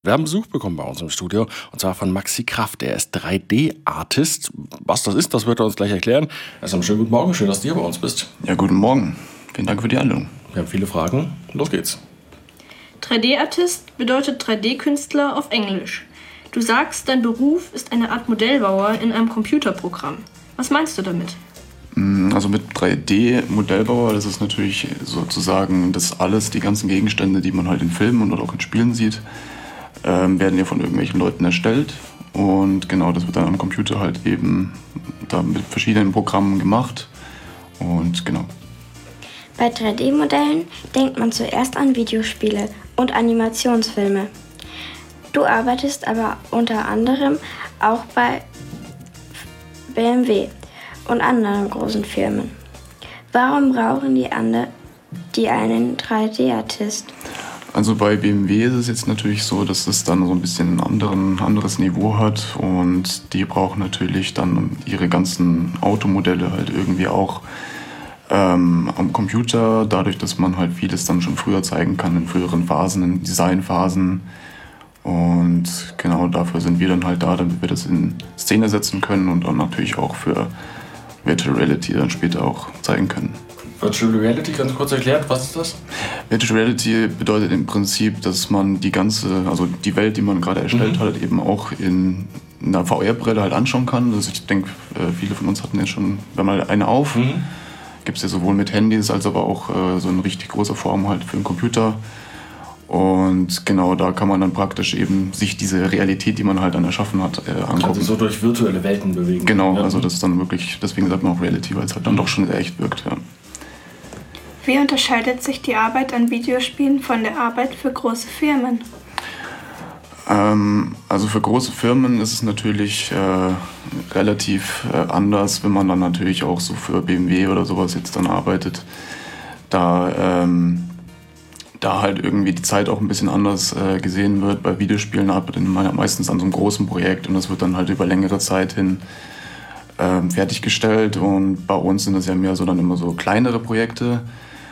Wir haben Besuch bekommen bei uns im Studio, und zwar von Maxi Kraft. Er ist 3D-Artist. Was das ist, das wird er uns gleich erklären. Erstmal schönen guten Morgen, schön, dass du hier bei uns bist. Ja, guten Morgen. Vielen Dank für die Einladung. Wir haben viele Fragen. Los geht's. 3D-Artist bedeutet 3D-Künstler auf Englisch. Du sagst, dein Beruf ist eine Art Modellbauer in einem Computerprogramm. Was meinst du damit? Also mit 3D-Modellbauer, das ist natürlich sozusagen das alles, die ganzen Gegenstände, die man halt in Filmen oder auch in Spielen sieht, werden ja von irgendwelchen Leuten erstellt. Und genau, das wird dann am Computer halt eben da mit verschiedenen Programmen gemacht. Und genau. Bei 3D-Modellen denkt man zuerst an Videospiele und Animationsfilme. Du arbeitest aber unter anderem auch bei BMW und anderen großen Firmen. Warum brauchen die einen 3D-Artist? Also bei BMW ist es jetzt natürlich so, dass es dann so ein bisschen ein anderes Niveau hat, und die brauchen natürlich dann ihre ganzen Automodelle halt irgendwie auch am Computer, dadurch, dass man halt vieles dann schon früher zeigen kann, in früheren Phasen, in Designphasen. Und genau dafür sind wir dann halt da, damit wir das in Szene setzen können und dann natürlich auch für Virtual Reality dann später auch zeigen können. Virtual Reality, ganz kurz erklärt, was ist das? Virtual Reality bedeutet im Prinzip, dass man die Welt, die man gerade erstellt hat, eben auch in einer VR-Brille halt anschauen kann. Also ich denke, viele von uns hatten jetzt schon mal eine auf. Gibt es ja sowohl mit Handys als aber auch so in richtig großer Form halt für den Computer. Und genau, da kann man dann praktisch eben sich diese Realität, die man halt dann erschaffen hat, angucken. Also so durch virtuelle Welten bewegen. Genau, ja. Also das ist dann wirklich, deswegen sagt man auch Reality, weil es halt dann doch schon sehr echt wirkt. Ja. Wie unterscheidet sich die Arbeit an Videospielen von der Arbeit für große Firmen? Also für große Firmen ist es natürlich relativ anders, wenn man dann natürlich auch so für BMW oder sowas jetzt dann arbeitet. Da halt irgendwie die Zeit auch ein bisschen anders gesehen wird. Bei Videospielen arbeitet man ja meistens an so einem großen Projekt, und das wird dann halt über längere Zeit hin fertiggestellt. Und bei uns sind das ja mehr so dann immer so kleinere Projekte.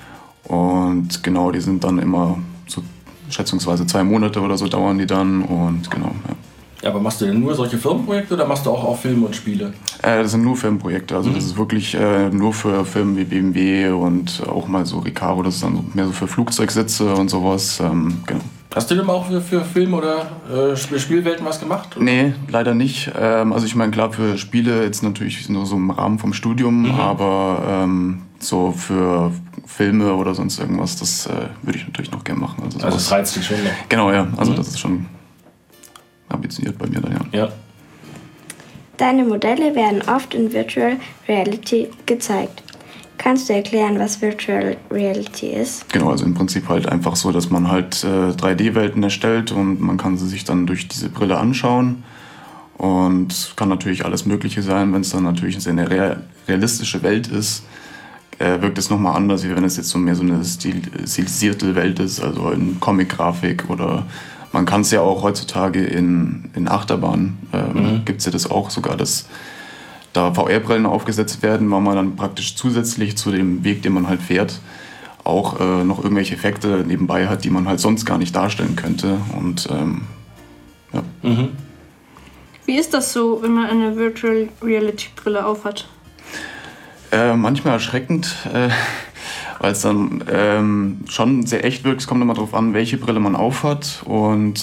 Und genau, die sind dann immer so schätzungsweise 2 Monate oder so dauern die dann, und genau, ja. Ja, aber machst du denn nur solche Firmenprojekte oder machst du auch Filme und Spiele? Das sind nur Filmprojekte, also das ist wirklich nur für Firmen wie BMW und auch mal so Recaro, das ist dann mehr so für Flugzeugsitze und sowas, genau. Hast du denn auch für Film- oder Spielwelten was gemacht? Oder? Nee, leider nicht. Also ich meine, klar, für Spiele jetzt natürlich nur so im Rahmen vom Studium, aber so für Filme oder sonst irgendwas, das würde ich natürlich noch gerne machen. Also das reizt dich schon noch? Genau, ja. Also das ist schon ambitioniert bei mir dann, ja. Deine Modelle werden oft in Virtual Reality gezeigt. Kannst du erklären, was Virtual Reality ist? Genau, also im Prinzip halt einfach so, dass man halt 3D-Welten erstellt, und man kann sie sich dann durch diese Brille anschauen. Und kann natürlich alles Mögliche sein. Wenn es dann natürlich eine realistische Welt ist, wirkt es nochmal anders, wie wenn es jetzt so mehr so eine stilisierte Welt ist, also in Comic-Grafik, oder man kann es ja auch heutzutage in Achterbahnen, gibt es ja das auch sogar, dass da VR-Brillen aufgesetzt werden, weil man dann praktisch zusätzlich zu dem Weg, den man halt fährt, auch noch irgendwelche Effekte nebenbei hat, die man halt sonst gar nicht darstellen könnte. Und ja. Wie ist das so, wenn man eine Virtual Reality Brille aufhat? Manchmal erschreckend, weil es dann schon sehr echt wirkt. Es kommt immer darauf an, welche Brille man aufhat. Und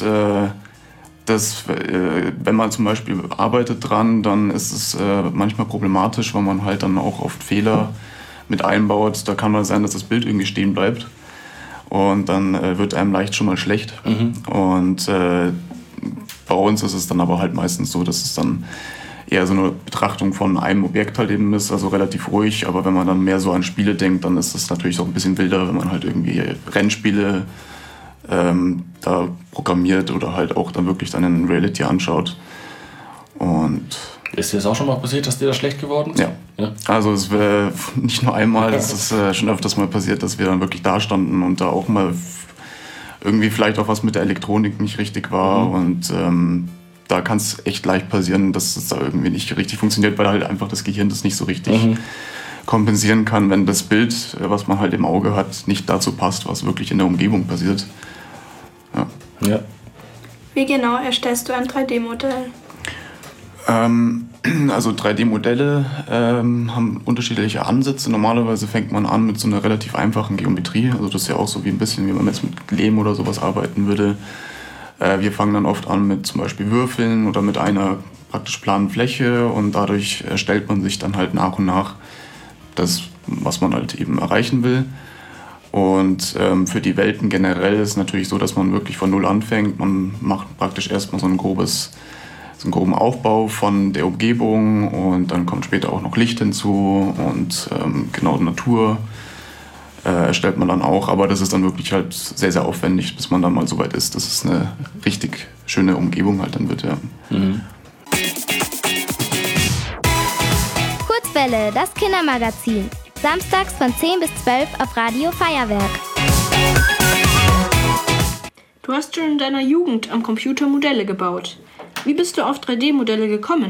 wenn man zum Beispiel arbeitet dran, dann ist es manchmal problematisch, weil man halt dann auch oft Fehler mit einbaut. Da kann mal sein, dass das Bild irgendwie stehen bleibt, und dann wird einem leicht schon mal schlecht. Und bei uns ist es dann aber halt meistens so, dass es dann eher so eine Betrachtung von einem Objekt halt eben ist, also relativ ruhig. Aber wenn man dann mehr so an Spiele denkt, dann ist es natürlich auch ein bisschen wilder, wenn man halt irgendwie Rennspiele da programmiert oder halt auch dann wirklich dann in Reality anschaut. Und ist dir das auch schon mal passiert, dass dir das schlecht geworden ist? Ja. Also es wäre nicht nur einmal, es ist schon öfters mal passiert, dass wir dann wirklich da standen und da auch mal irgendwie vielleicht auch was mit der Elektronik nicht richtig war. Und da kann es echt leicht passieren, dass es da irgendwie nicht richtig funktioniert, weil halt einfach das Gehirn das nicht so richtig kompensieren kann, wenn das Bild, was man halt im Auge hat, nicht dazu passt, was wirklich in der Umgebung passiert. Ja. Wie genau erstellst du ein 3D-Modell? Also 3D-Modelle haben unterschiedliche Ansätze. Normalerweise fängt man an mit so einer relativ einfachen Geometrie. Also das ist ja auch so wie ein bisschen, wie man jetzt mit Lehm oder sowas arbeiten würde. Wir fangen dann oft an mit zum Beispiel Würfeln oder mit einer praktisch planen Fläche und dadurch erstellt man sich dann halt nach und nach das, was man halt eben erreichen will. Und für die Welten generell ist es natürlich so, dass man wirklich von Null anfängt. Man macht praktisch erstmal so einen groben Aufbau von der Umgebung und dann kommt später auch noch Licht hinzu und genau Natur erstellt man dann auch. Aber das ist dann wirklich halt sehr, sehr aufwendig, bis man dann mal so weit ist, dass es eine richtig schöne Umgebung halt dann wird. Ja. Mhm. Kurzwelle, das Kindermagazin. Samstags von 10 bis 12 auf Radio Feuerwerk. Du hast schon in deiner Jugend am Computer Modelle gebaut. Wie bist du auf 3D-Modelle gekommen?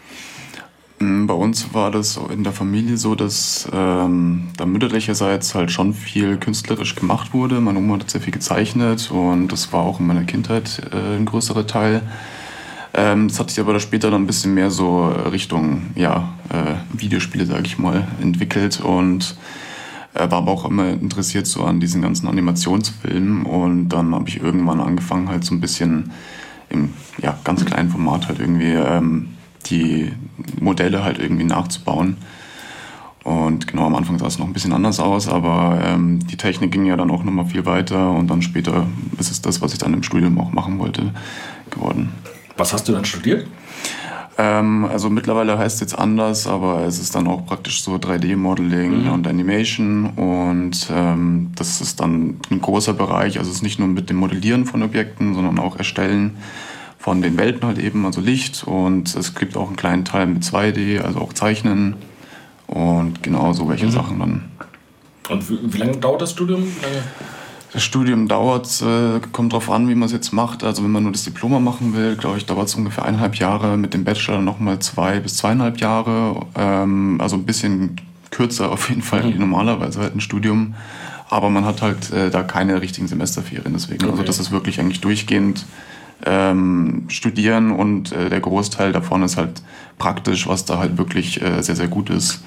Bei uns war das in der Familie so, dass da mütterlicherseits halt schon viel künstlerisch gemacht wurde. Meine Oma hat sehr viel gezeichnet und das war auch in meiner Kindheit ein größerer Teil. Das hat sich aber später dann ein bisschen mehr so Richtung Videospiele, sage ich mal, entwickelt und war aber auch immer interessiert so an diesen ganzen Animationsfilmen und dann habe ich irgendwann angefangen halt so ein bisschen im ganz kleinen Format halt irgendwie die Modelle halt irgendwie nachzubauen. Und genau, am Anfang sah es noch ein bisschen anders aus, aber die Technik ging ja dann auch nochmal viel weiter und dann später ist es das, was ich dann im Studium auch machen wollte, geworden. Was hast du dann studiert? Also mittlerweile heißt es jetzt anders, aber es ist dann auch praktisch so 3D-Modeling und Animation und das ist dann ein großer Bereich, also es ist nicht nur mit dem Modellieren von Objekten, sondern auch Erstellen von den Welten halt eben, also Licht und es gibt auch einen kleinen Teil mit 2D, also auch Zeichnen und genau so welche Sachen dann. Und wie lange dauert das Studium? Das Studium dauert, kommt drauf an, wie man es jetzt macht. Also wenn man nur das Diplom machen will, glaube ich, dauert es ungefähr 1,5 Jahre. Mit dem Bachelor nochmal 2 bis 2,5 Jahre. Also ein bisschen kürzer auf jeden Fall wie normalerweise halt ein Studium. Aber man hat halt da keine richtigen Semesterferien. Deswegen, okay. Also das ist wirklich eigentlich durchgehend studieren und der Großteil davon ist halt praktisch, was da halt wirklich sehr, sehr gut ist.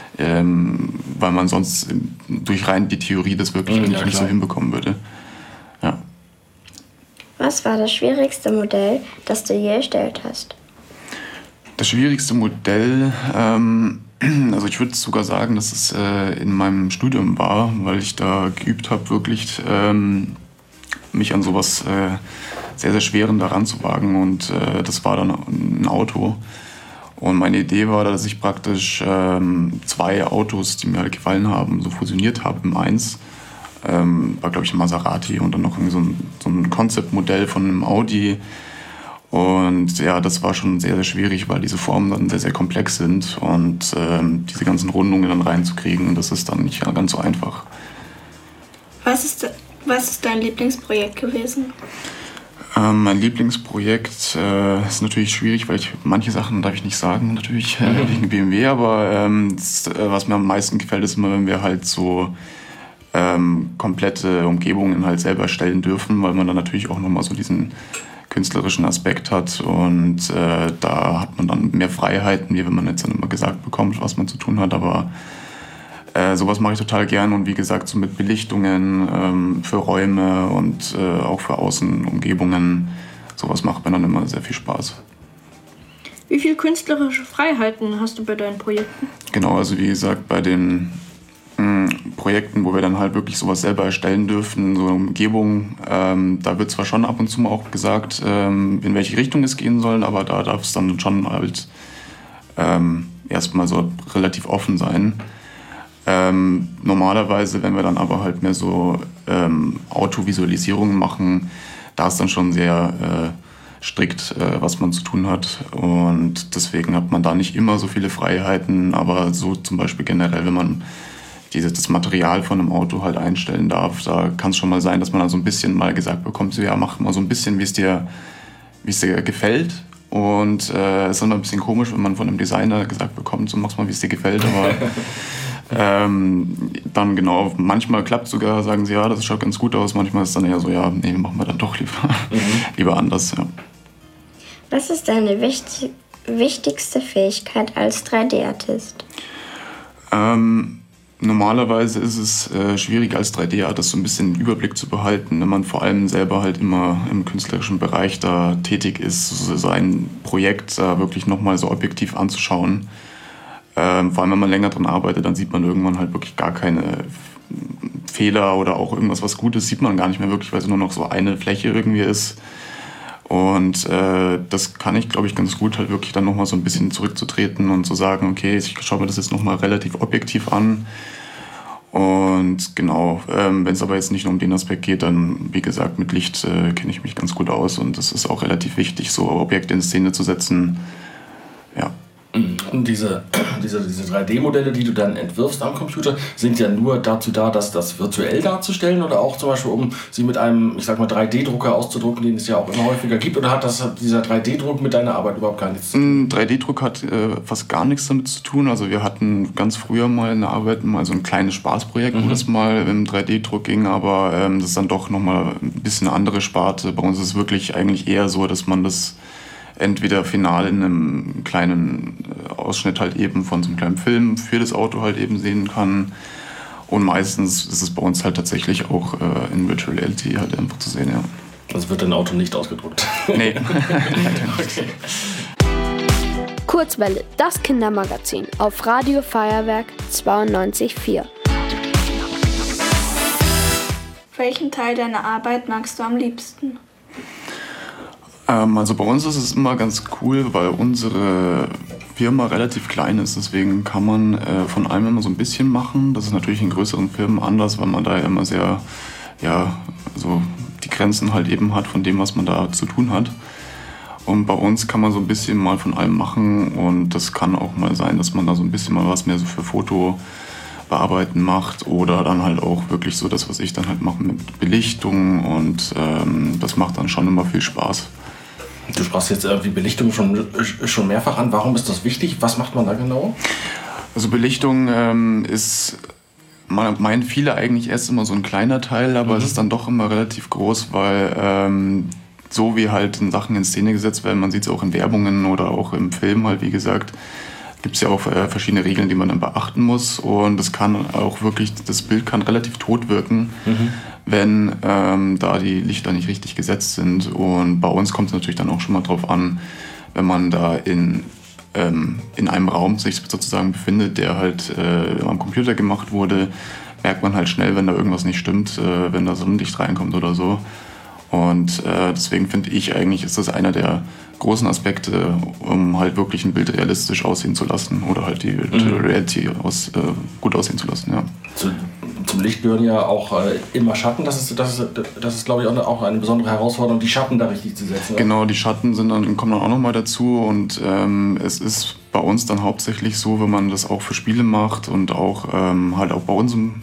Weil man sonst durch rein die Theorie das wirklich nicht so hinbekommen würde. Ja. Was war das schwierigste Modell, das du je erstellt hast? Das schwierigste Modell, also ich würde sogar sagen, dass es in meinem Studium war, weil ich da geübt habe, wirklich mich an sowas sehr, sehr Schweren daran zu wagen und das war dann ein Auto. Und meine Idee war, dass ich praktisch 2 Autos, die mir halt gefallen haben, so fusioniert habe im eins. War, glaube ich, ein Maserati und dann noch irgendwie so ein Konzeptmodell von einem Audi. Und ja, das war schon sehr, sehr schwierig, weil diese Formen dann sehr, sehr komplex sind und diese ganzen Rundungen dann reinzukriegen, das ist dann nicht ganz so einfach. Was ist dein Lieblingsprojekt gewesen? Mein Lieblingsprojekt ist natürlich schwierig, weil manche Sachen darf ich nicht sagen, natürlich wegen BMW, aber was mir am meisten gefällt, ist immer, wenn wir halt so komplette Umgebungen halt selber erstellen dürfen, weil man dann natürlich auch nochmal so diesen künstlerischen Aspekt hat und da hat man dann mehr Freiheiten, wie wenn man jetzt dann immer gesagt bekommt, was man zu tun hat, aber sowas mache ich total gern und wie gesagt, so mit Belichtungen für Räume und auch für Außenumgebungen, sowas macht mir dann immer sehr viel Spaß. Wie viel künstlerische Freiheiten hast du bei deinen Projekten? Genau, also wie gesagt, bei den Projekten, wo wir dann halt wirklich sowas selber erstellen dürfen, so eine Umgebung, da wird zwar schon ab und zu mal auch gesagt, in welche Richtung es gehen soll, aber da darf es dann schon halt erstmal so relativ offen sein. Normalerweise, wenn wir dann aber halt mehr so Autovisualisierungen machen, da ist dann schon sehr strikt, was man zu tun hat und deswegen hat man da nicht immer so viele Freiheiten, aber so zum Beispiel generell, wenn man das Material von einem Auto halt einstellen darf, da kann es schon mal sein, dass man dann so ein bisschen mal gesagt bekommt, so ja, mach mal so ein bisschen, wie es dir gefällt. Und es ist immer ein bisschen komisch, wenn man von einem Designer gesagt bekommt, so mach's mal, wie es dir gefällt, aber Dann genau, manchmal klappt es sogar, sagen sie, ja, das schaut ganz gut aus. Manchmal ist es dann eher so, ja, nee, machen wir dann doch lieber anders. Ja. Was ist deine wichtigste Fähigkeit als 3D-Artist? Normalerweise ist es schwierig als 3D-Artist so ein bisschen den Überblick zu behalten, wenn man vor allem selber halt immer im künstlerischen Bereich da tätig ist, so ein Projekt da wirklich nochmal so objektiv anzuschauen. Vor allem, wenn man länger dran arbeitet, dann sieht man irgendwann halt wirklich gar keine Fehler oder auch irgendwas, was gut ist, sieht man gar nicht mehr wirklich, weil es nur noch so eine Fläche irgendwie ist. Und das kann ich, glaube ich, ganz gut, halt wirklich dann nochmal so ein bisschen zurückzutreten und zu sagen, okay, ich schaue mir das jetzt nochmal relativ objektiv an. Und genau, wenn es aber jetzt nicht nur um den Aspekt geht, dann, wie gesagt, mit Licht kenne ich mich ganz gut aus. Und es ist auch relativ wichtig, so Objekte in Szene zu setzen. Ja. Und diese 3D-Modelle, die du dann entwirfst am Computer, sind ja nur dazu da, das virtuell darzustellen oder auch zum Beispiel, um sie mit einem, ich sag mal, 3D-Drucker auszudrucken, den es ja auch immer häufiger gibt? Oder hat dieser 3D-Druck mit deiner Arbeit überhaupt gar nichts zu tun? 3D-Druck hat fast gar nichts damit zu tun. Also wir hatten ganz früher mal in der Arbeit mal so ein kleines Spaßprojekt, wo das mal im 3D-Druck ging, aber das ist dann doch nochmal ein bisschen eine andere Sparte. Bei uns ist es wirklich eigentlich eher so, dass man das entweder final in einem kleinen Ausschnitt halt eben von so einem kleinen Film für das Auto halt eben sehen kann. Und meistens ist es bei uns halt tatsächlich auch in Virtual Reality halt einfach zu sehen, ja. Das wird dein Auto nicht ausgedruckt? Nee. Okay. Kurzwelle, das Kindermagazin auf Radio Feuerwerk 92.4. Welchen Teil deiner Arbeit magst du am liebsten? Also bei uns ist es immer ganz cool, weil unsere Firma relativ klein ist. Deswegen kann man von allem immer so ein bisschen machen. Das ist natürlich in größeren Firmen anders, weil man da ja immer sehr, ja, so die Grenzen halt eben hat von dem, was man da zu tun hat. Und bei uns kann man so ein bisschen mal von allem machen. Und das kann auch mal sein, dass man da so ein bisschen mal was mehr so für Foto bearbeiten macht oder dann halt auch wirklich so das, was ich dann halt mache mit Belichtung. Und das macht dann schon immer viel Spaß. Du sprachst jetzt irgendwie Belichtung schon mehrfach an. Warum ist das wichtig? Was macht man da genau? Also Belichtung ist, meinen viele eigentlich erst immer so ein kleiner Teil, aber es ist dann doch immer relativ groß, weil so wie halt Sachen in Szene gesetzt werden, man sieht es auch in Werbungen oder auch im Film halt, wie gesagt, gibt es ja auch verschiedene Regeln, die man dann beachten muss. Und das kann auch wirklich, das Bild kann relativ tot wirken, wenn da die Lichter nicht richtig gesetzt sind. Und bei uns kommt es natürlich dann auch schon mal drauf an, wenn man da in einem Raum sich sozusagen befindet, der halt am Computer gemacht wurde, merkt man halt schnell, wenn da irgendwas nicht stimmt, wenn da Sonnenlicht reinkommt oder so. Und deswegen finde ich eigentlich, ist das einer der großen Aspekte, um halt wirklich ein Bild realistisch aussehen zu lassen oder halt die Reality gut aussehen zu lassen, ja. Zum Licht gehören ja auch immer Schatten. Das ist glaube ich, auch eine besondere Herausforderung, die Schatten da richtig zu setzen. Genau, die Schatten kommen dann auch nochmal dazu. Und es ist bei uns dann hauptsächlich so, wenn man das auch für Spiele macht und auch halt auch bei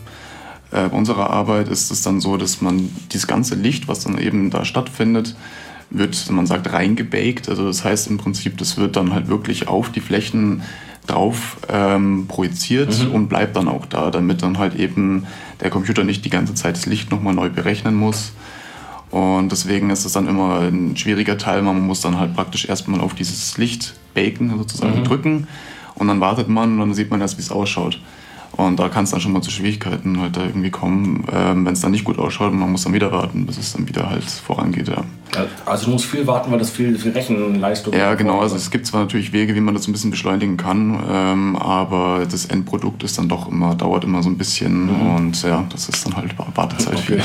unserer Arbeit ist es dann so, dass man dieses ganze Licht, was dann eben da stattfindet, wird, man sagt, reingebaked. Also das heißt im Prinzip, das wird dann halt wirklich auf die Flächen drauf projiziert und bleibt dann auch da, damit dann halt eben der Computer nicht die ganze Zeit das Licht nochmal neu berechnen muss. Und deswegen ist es dann immer ein schwieriger Teil. Man muss dann halt praktisch erstmal auf dieses Licht baken, sozusagen drücken, und dann wartet man und dann sieht man erst, wie es ausschaut. Und da kann es dann schon mal zu Schwierigkeiten halt da irgendwie kommen, wenn es dann nicht gut ausschaut, und man muss dann wieder warten, bis es dann wieder halt vorangeht. Ja. Also du musst viel warten, weil das viel Rechenleistung... Ja, genau. Also es gibt zwar natürlich Wege, wie man das ein bisschen beschleunigen kann, aber das Endprodukt ist dann doch dauert immer so ein bisschen, und ja, das ist dann halt Wartezeit viel.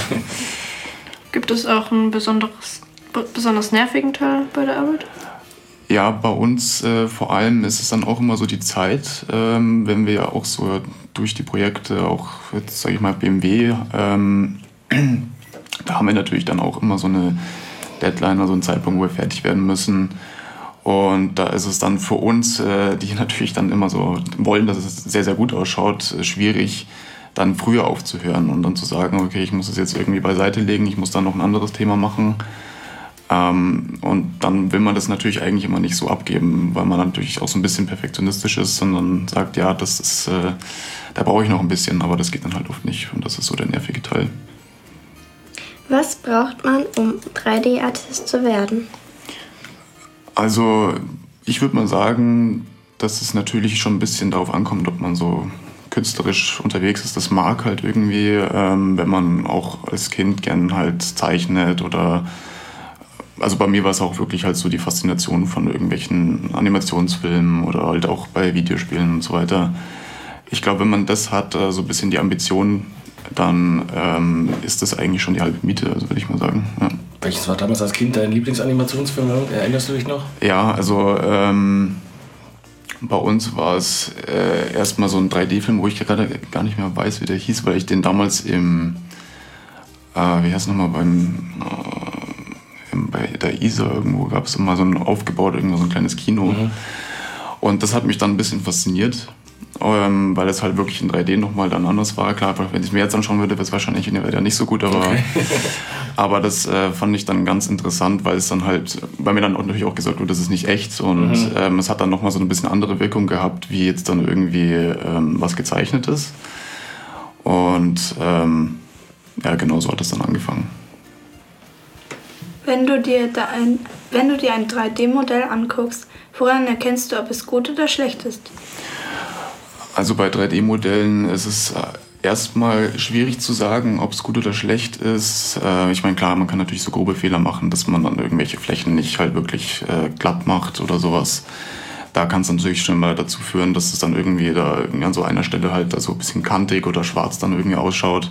Gibt es auch einen besonders nervigen Teil bei der Arbeit? Ja, bei uns vor allem ist es dann auch immer so die Zeit, wenn wir ja auch so durch die Projekte, auch jetzt sage ich mal BMW, da haben wir natürlich dann auch immer so eine Deadline, also einen Zeitpunkt, wo wir fertig werden müssen. Und da ist es dann für uns, die natürlich dann immer so wollen, dass es sehr, sehr gut ausschaut, schwierig, dann früher aufzuhören und dann zu sagen, okay, ich muss es jetzt irgendwie beiseite legen, ich muss dann noch ein anderes Thema machen. Und dann will man das natürlich eigentlich immer nicht so abgeben, weil man natürlich auch so ein bisschen perfektionistisch ist, sondern sagt, ja, das ist, da brauche ich noch ein bisschen, aber das geht dann halt oft nicht. Und das ist so der nervige Teil. Was braucht man, um 3D-Artist zu werden? Also ich würde mal sagen, dass es natürlich schon ein bisschen darauf ankommt, ob man so künstlerisch unterwegs ist. Das mag halt irgendwie, wenn man auch als Kind gern halt zeichnet oder... Also bei mir war es auch wirklich halt so die Faszination von irgendwelchen Animationsfilmen oder halt auch bei Videospielen und so weiter. Ich glaube, wenn man das hat, so ein bisschen die Ambition, dann ist das eigentlich schon die halbe Miete, also würde ich mal sagen. Ja. Welches war damals als Kind dein Lieblingsanimationsfilm? Erinnerst du dich noch? Ja, also bei uns war es erstmal so ein 3D-Film, wo ich gerade gar nicht mehr weiß, wie der hieß, weil ich den damals im, wie heißt es nochmal, bei der Isar irgendwo gab es immer so ein aufgebaut, irgendwo so ein kleines Kino. Mhm. Und das hat mich dann ein bisschen fasziniert, weil es halt wirklich in 3D nochmal dann anders war. Klar, wenn ich es mir jetzt anschauen würde, wäre es wahrscheinlich in der Welt ja nicht so gut, aber, okay. Aber das fand ich dann ganz interessant, weil es dann halt, weil mir dann auch natürlich auch gesagt wurde, das ist nicht echt und es hat dann nochmal so ein bisschen andere Wirkung gehabt, wie jetzt dann irgendwie was gezeichnet ist. Und ja, genau so hat es dann angefangen. Wenn du dir ein 3D-Modell anguckst, woran erkennst du, ob es gut oder schlecht ist? Also bei 3D-Modellen ist es erstmal schwierig zu sagen, ob es gut oder schlecht ist. Ich meine, klar, man kann natürlich so grobe Fehler machen, dass man dann irgendwelche Flächen nicht halt wirklich glatt macht oder sowas. Da kann es natürlich schon mal dazu führen, dass es dann irgendwie da irgendwie an so einer Stelle halt so ein bisschen kantig oder schwarz dann irgendwie ausschaut.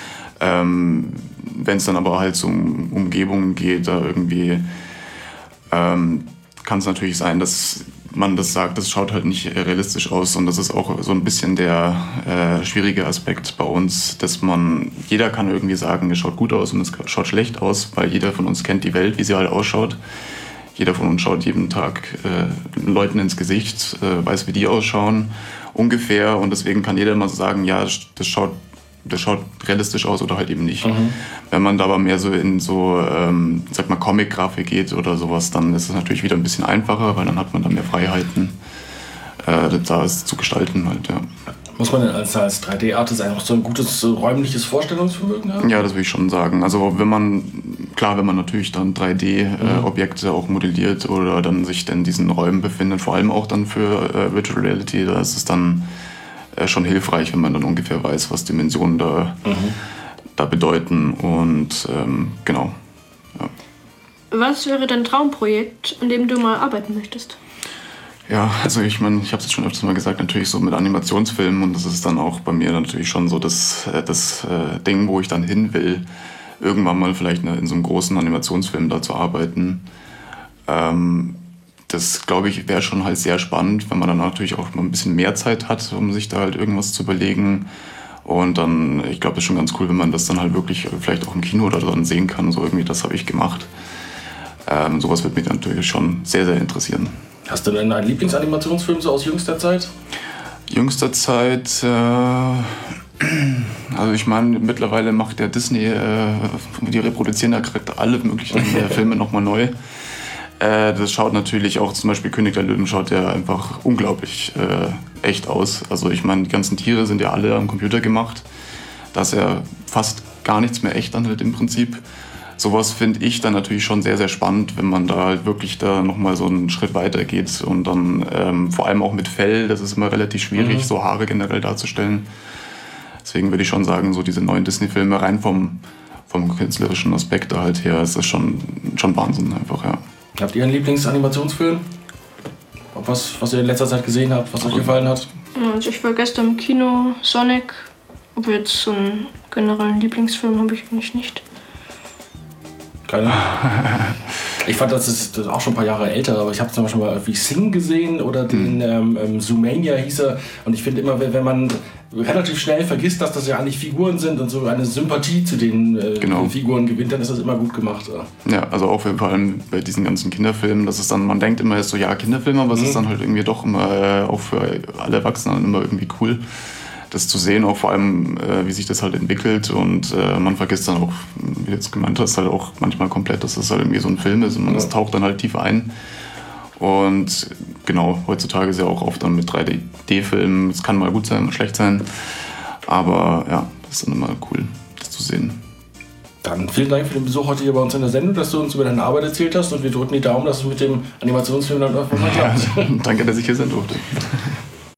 Wenn es dann aber halt so um Umgebungen geht, da irgendwie kann es natürlich sein, dass man das sagt, das schaut halt nicht realistisch aus und das ist auch so ein bisschen der schwierige Aspekt bei uns, dass jeder kann irgendwie sagen, es schaut gut aus und es schaut schlecht aus, weil jeder von uns kennt die Welt, wie sie halt ausschaut. Jeder von uns schaut jeden Tag Leuten ins Gesicht, weiß, wie die ausschauen ungefähr und deswegen kann jeder mal sagen, ja, das schaut realistisch aus oder halt eben nicht. Mhm. Wenn man da aber mehr so in so, sag mal, Comic-Grafik geht oder sowas, dann ist es natürlich wieder ein bisschen einfacher, weil dann hat man da mehr Freiheiten, da es zu gestalten halt, ja. Muss man denn als 3D-Artist eigentlich auch so ein gutes räumliches Vorstellungsvermögen haben? Ja, das würde ich schon sagen. Also wenn man natürlich dann 3D-Objekte auch modelliert oder dann sich in diesen Räumen befindet, vor allem auch dann für Virtual Reality, da ist es dann schon hilfreich, wenn man dann ungefähr weiß, was Dimensionen da bedeuten und genau. Ja. Was wäre dein Traumprojekt, an dem du mal arbeiten möchtest? Ja, also ich meine, ich habe es jetzt schon öfters mal gesagt, natürlich so mit Animationsfilmen und das ist dann auch bei mir natürlich schon so das Ding, wo ich dann hin will, irgendwann mal vielleicht in so einem großen Animationsfilm da zu arbeiten. Das, glaube ich, wäre schon halt sehr spannend, wenn man dann natürlich auch mal ein bisschen mehr Zeit hat, um sich da halt irgendwas zu überlegen. Und dann, ich glaube, es ist schon ganz cool, wenn man das dann halt wirklich vielleicht auch im Kino oder dann sehen kann. So irgendwie, das habe ich gemacht. Sowas würde mich natürlich schon sehr, sehr interessieren. Hast du denn einen Lieblingsanimationsfilm so aus jüngster Zeit? Jüngster Zeit, also ich meine, mittlerweile macht der Disney, die reproduzieren ja gerade alle möglichen Filme nochmal neu. Das schaut natürlich auch, zum Beispiel König der Löwen schaut ja einfach unglaublich echt aus. Also ich meine, die ganzen Tiere sind ja alle am Computer gemacht. Da ist ja fast gar nichts mehr echt dann halt im Prinzip. Sowas finde ich dann natürlich schon sehr, sehr spannend, wenn man da halt wirklich da nochmal so einen Schritt weiter geht und dann vor allem auch mit Fell, das ist immer relativ schwierig, so Haare generell darzustellen. Deswegen würde ich schon sagen, so diese neuen Disney-Filme rein vom künstlerischen Aspekt da halt her, ist das schon Wahnsinn einfach, ja. Habt ihr einen Lieblingsanimationsfilm? Was ihr in letzter Zeit gesehen habt, was euch gefallen hat? Also ich war gestern im Kino, Sonic. Aber jetzt so einen generellen Lieblingsfilm habe ich eigentlich nicht. Keine? Ich fand, das ist auch schon ein paar Jahre älter, aber ich habe zum Beispiel mal wie Sing gesehen oder den Zoomania hieß er. Und ich finde immer, wenn man relativ schnell vergisst, dass das ja eigentlich Figuren sind und so eine Sympathie zu den Figuren gewinnt, dann ist das immer gut gemacht. Ja, also auch vor allem bei diesen ganzen Kinderfilmen, das ist dann, man denkt immer, ist so, ja, Kinderfilme, aber es ist dann halt irgendwie doch immer auch für alle Erwachsenen immer irgendwie cool. das zu sehen, auch vor allem, wie sich das halt entwickelt und man vergisst dann auch, wie du jetzt gemeint hast, halt auch manchmal komplett, dass das halt irgendwie so ein Film ist und man taucht dann halt tief ein. Und genau, heutzutage ist ja auch oft dann mit 3D-Filmen, es kann mal gut sein, mal schlecht sein, aber ja, das ist dann immer cool, das zu sehen. Dann vielen Dank für den Besuch heute hier bei uns in der Sendung, dass du uns über deine Arbeit erzählt hast und wir drücken die Daumen, dass es mit dem Animationsfilm dann irgendwann mal klappt. Ja, danke, dass ich hier sein durfte.